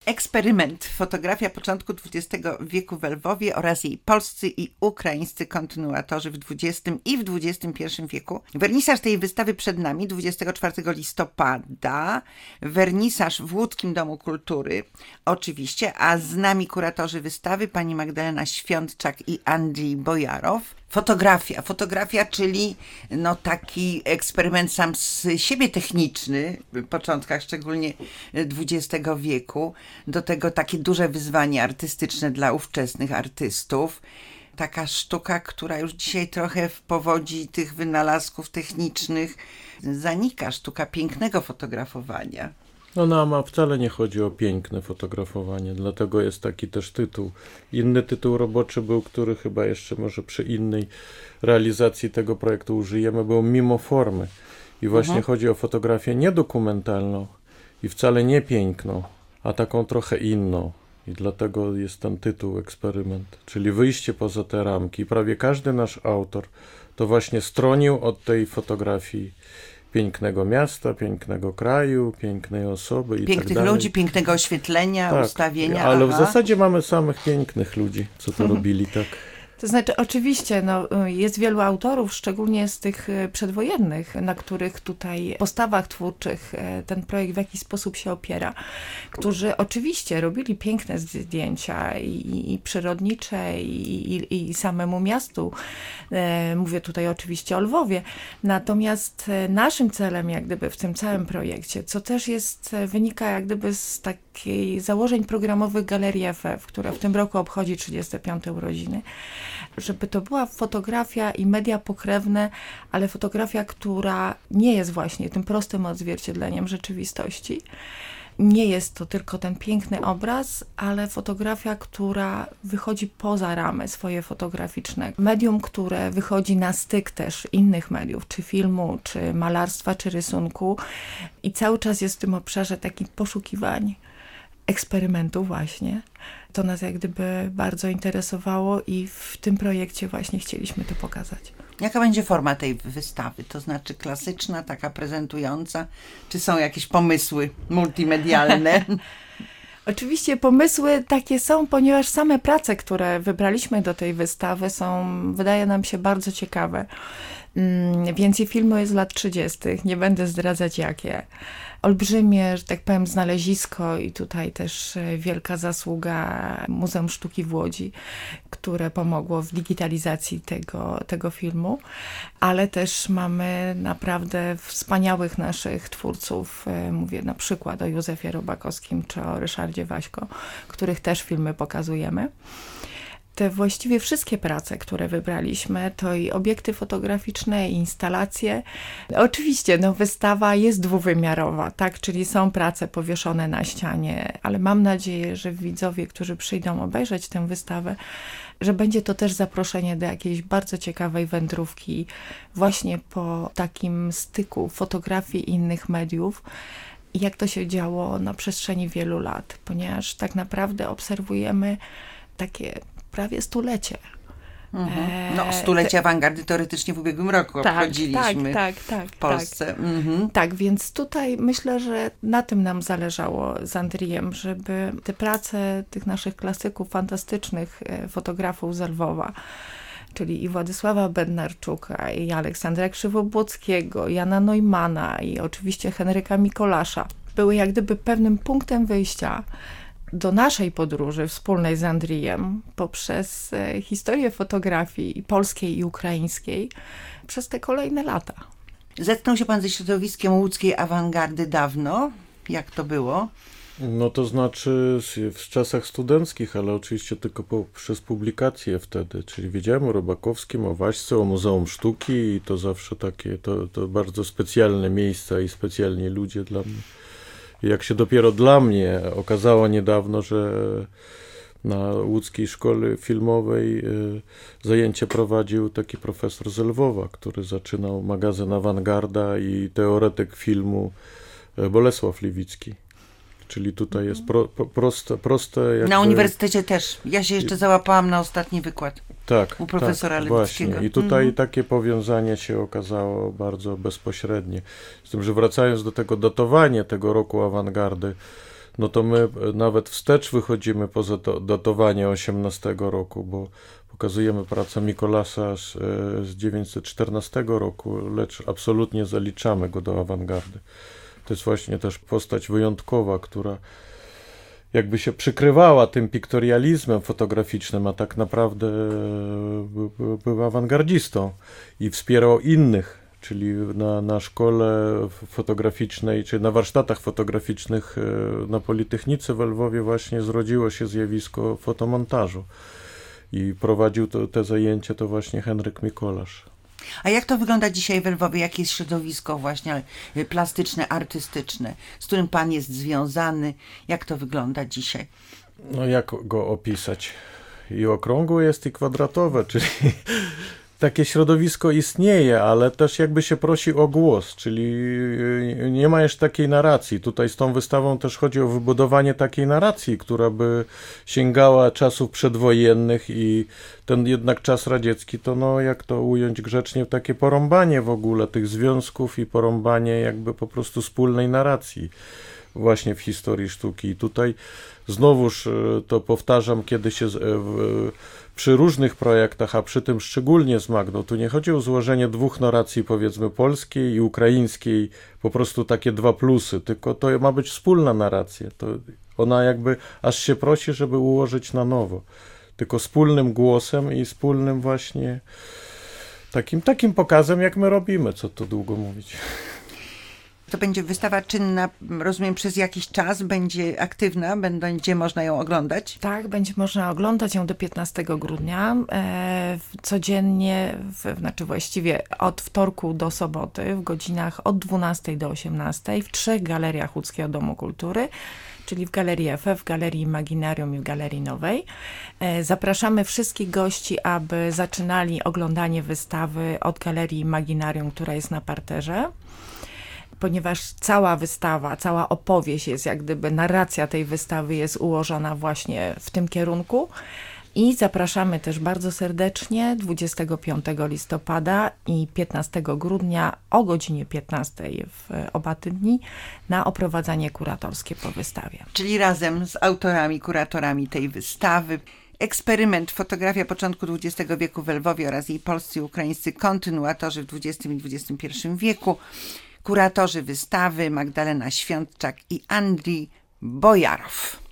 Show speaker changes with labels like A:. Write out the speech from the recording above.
A: Eksperyment. Fotografia początku XX wieku w Lwowie oraz jej polscy i ukraińscy kontynuatorzy w XX i w XXI wieku. Wernisaż tej wystawy przed nami 24 listopada. Wernisaż w Łódzkim Domu Kultury oczywiście, a z nami kuratorzy wystawy pani Magdalena Świątczak i Andrzej Bojarow. Fotografia, czyli taki eksperyment sam z siebie techniczny w początkach szczególnie XX wieku. Do tego takie duże wyzwanie artystyczne dla ówczesnych artystów. Taka sztuka, która już dzisiaj trochę w powodzi tych wynalazków technicznych zanika. Sztuka pięknego fotografowania.
B: Nam wcale nie chodzi o piękne fotografowanie, dlatego jest taki też tytuł. Inny tytuł roboczy był, który chyba jeszcze może przy innej realizacji tego projektu użyjemy, był Mimo formy. I właśnie chodzi o fotografię niedokumentalną i wcale nie piękną, a taką trochę inną. I dlatego jest ten tytuł eksperyment, czyli wyjście poza te ramki. Prawie każdy nasz autor to właśnie stronił od tej fotografii pięknego miasta, pięknego kraju, pięknej osoby i
A: pięknych
B: tak dalej.
A: ludzi, pięknego oświetlenia, ustawienia.
B: Ale w zasadzie mamy samych pięknych ludzi, co to robili, tak.
C: To znaczy, oczywiście, jest wielu autorów, szczególnie z tych przedwojennych, na których tutaj postawach twórczych ten projekt w jakiś sposób się opiera, którzy oczywiście robili piękne zdjęcia i przyrodnicze, i samemu miastu. Mówię tutaj oczywiście o Lwowie. Natomiast naszym celem, jak gdyby w tym całym projekcie, co też wynika jak gdyby z takiej założeń programowych Galerii FF, która w tym roku obchodzi 35. urodziny, żeby to była fotografia i media pokrewne, ale fotografia, która nie jest właśnie tym prostym odzwierciedleniem rzeczywistości. Nie jest to tylko ten piękny obraz, ale fotografia, która wychodzi poza ramy swoje fotograficzne. Medium, które wychodzi na styk też innych mediów, czy filmu, czy malarstwa, czy rysunku. I cały czas jest w tym obszarze takich poszukiwań, eksperymentu właśnie. To nas jak gdyby bardzo interesowało i w tym projekcie właśnie chcieliśmy to pokazać.
A: Jaka będzie forma tej wystawy? To znaczy klasyczna, taka prezentująca? Czy są jakieś pomysły multimedialne?
C: Oczywiście pomysły takie są, ponieważ same prace, które wybraliśmy do tej wystawy wydaje nam się bardzo ciekawe. Więcej filmu jest z lat 30., nie będę zdradzać jakie. Olbrzymie, że tak powiem, znalezisko i tutaj też wielka zasługa Muzeum Sztuki w Łodzi, które pomogło w digitalizacji tego filmu, ale też mamy naprawdę wspaniałych naszych twórców, mówię na przykład o Józefie Robakowskim czy o Ryszardzie Waśko, których też filmy pokazujemy. Te właściwie wszystkie prace, które wybraliśmy, to i obiekty fotograficzne, i instalacje. Oczywiście, wystawa jest dwuwymiarowa, tak, czyli są prace powieszone na ścianie, ale mam nadzieję, że widzowie, którzy przyjdą obejrzeć tę wystawę, że będzie to też zaproszenie do jakiejś bardzo ciekawej wędrówki właśnie po takim styku fotografii i innych mediów. I jak to się działo na przestrzeni wielu lat, ponieważ tak naprawdę obserwujemy takie prawie stulecie.
A: Stulecie awangardy teoretycznie w ubiegłym roku obchodziliśmy w Polsce.
C: Tak, więc tutaj myślę, że na tym nam zależało z Andrijem, żeby te prace tych naszych klasyków, fantastycznych fotografów z Lwowa, czyli i Władysława Bednarczuka, i Aleksandra Krzywobłockiego, Jana Neumana i oczywiście Henryka Mikolasza, były jak gdyby pewnym punktem wyjścia do naszej podróży wspólnej z Andrijem poprzez historię fotografii i polskiej i ukraińskiej przez te kolejne lata.
A: Zetknął się pan ze środowiskiem łódzkiej awangardy dawno? Jak to było?
B: To znaczy w czasach studenckich, ale oczywiście tylko przez publikacje wtedy, czyli wiedziałem o Robakowskim, o Waśce, o Muzeum Sztuki i to zawsze takie, to bardzo specjalne miejsca i specjalni ludzie dla mnie. Jak się dopiero dla mnie okazało niedawno, że na łódzkiej szkole filmowej zajęcie prowadził taki profesor z Lwowa, który zaczynał magazyn Awangarda i teoretyk filmu Bolesław Liwicki. Czyli tutaj jest proste jakby...
A: Na uniwersytecie też. Ja się jeszcze załapałam na ostatni wykład.
B: Tak,
A: u profesora Lewickiego.
B: Właśnie. I tutaj takie powiązanie się okazało bardzo bezpośrednie. Z tym, że wracając do tego datowania tego roku awangardy, no to my nawet wstecz wychodzimy poza datowanie 18 roku, bo pokazujemy pracę Mikolasa z 914 roku, lecz absolutnie zaliczamy go do awangardy. To jest właśnie też postać wyjątkowa, która jakby się przykrywała tym piktorializmem fotograficznym, a tak naprawdę był awangardzistą i wspierał innych, czyli na szkole fotograficznej, czy na warsztatach fotograficznych na Politechnice w Lwowie właśnie zrodziło się zjawisko fotomontażu i prowadził te zajęcia to właśnie Henryk Mikolasz.
A: A jak to wygląda dzisiaj w Lwowie? Jakie jest środowisko właśnie plastyczne, artystyczne, z którym pan jest związany? Jak to wygląda dzisiaj?
B: No jak go opisać? I okrągłe jest, i kwadratowe, czyli takie środowisko istnieje, ale też jakby się prosi o głos, czyli nie ma jeszcze takiej narracji. Tutaj z tą wystawą też chodzi o wybudowanie takiej narracji, która by sięgała czasów przedwojennych i ten jednak czas radziecki to, no jak to ująć grzecznie, takie porąbanie w ogóle tych związków i porąbanie jakby po prostu wspólnej narracji właśnie w historii sztuki. I tutaj znowuż to powtarzam, kiedy się przy różnych projektach, a przy tym szczególnie z Magdą, tu nie chodzi o złożenie dwóch narracji, powiedzmy polskiej i ukraińskiej, po prostu takie dwa plusy, tylko to ma być wspólna narracja. To ona jakby aż się prosi, żeby ułożyć na nowo. Tylko wspólnym głosem i wspólnym właśnie takim pokazem, jak my robimy, co tu długo mówić.
A: To będzie wystawa czynna, rozumiem, przez jakiś czas, będzie aktywna, będzie można ją oglądać?
C: Tak, będzie można oglądać ją do 15 grudnia, codziennie, znaczy właściwie od wtorku do soboty, w godzinach od 12 do 18 w 3 galeriach Łódzkiego Domu Kultury, czyli w Galerii FF, w Galerii Imaginarium i w Galerii Nowej. Zapraszamy wszystkich gości, aby zaczynali oglądanie wystawy od Galerii Imaginarium, która jest na parterze, ponieważ cała wystawa, cała opowieść jest jak gdyby, narracja tej wystawy jest ułożona właśnie w tym kierunku. I zapraszamy też bardzo serdecznie 25 listopada i 15 grudnia o godzinie 15 w oba te dni na oprowadzanie kuratorskie po wystawie.
A: Czyli razem z autorami, kuratorami tej wystawy. Eksperyment Fotografia początku XX wieku w Lwowie oraz jej polscy i ukraińscy kontynuatorzy w XX i XXI wieku. Kuratorzy wystawy Magdalena Świątczak i Andrii Bojarow.